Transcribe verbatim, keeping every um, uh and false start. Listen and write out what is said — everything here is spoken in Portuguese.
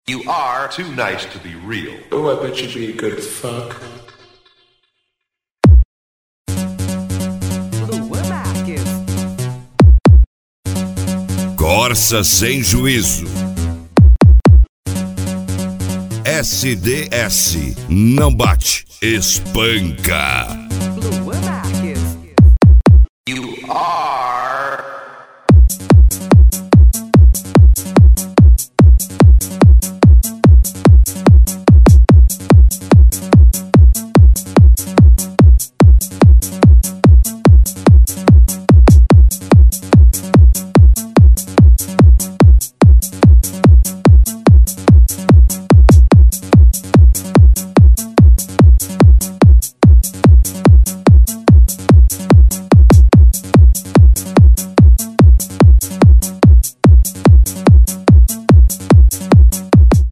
You are too nice to be real. Oh, I bet you'd be a good fuck. Corsa sem juízo. S D S não bate, espanca. You are